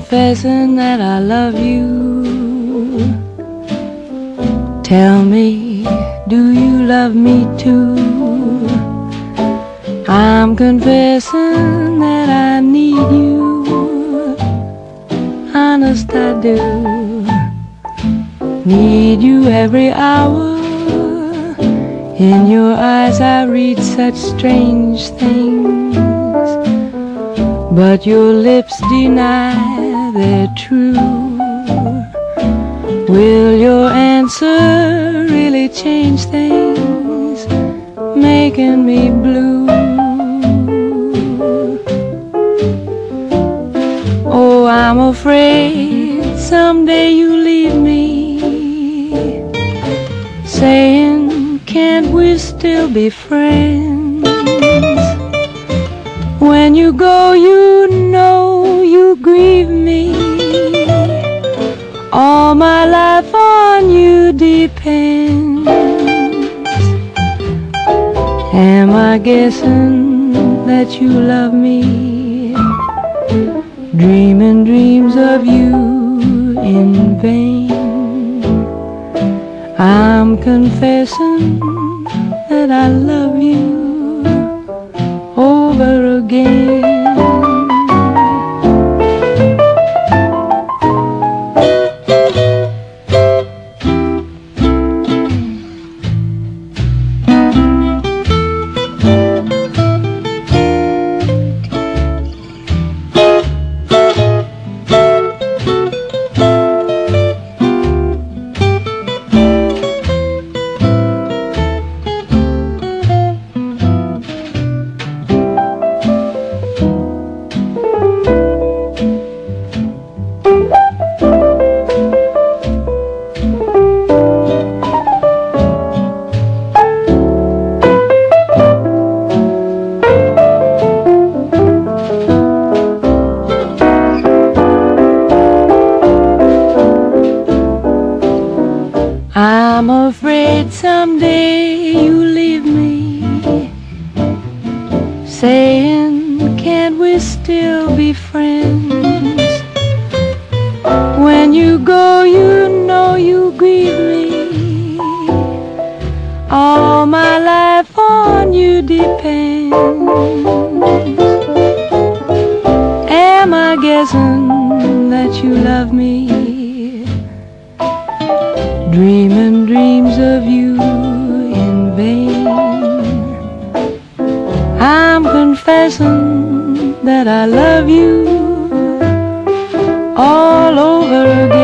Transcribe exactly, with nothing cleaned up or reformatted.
confessing that I love you. Tell me, do you love me too? I'm confessing that I need you. Honest I do. Need you every hour. In your eyes I read such strange things, but your lips deny they're true. Will your answer really change things, making me blue? Oh, I'm afraid someday you leave me, saying, can't we still be friends? When you go, you know you grieve me. All my life on you depends. Am I guessing that you love me? Dreaming dreams of you in vain. I'm confessing that I love you over again. I'm afraid someday you leave me, saying, can't we still be friends? When you go, you know you grieve me. All my life on you depends. Am I guessing that you love me? Dreaming dreams of you in vain. I'm confessing that I love you all over again.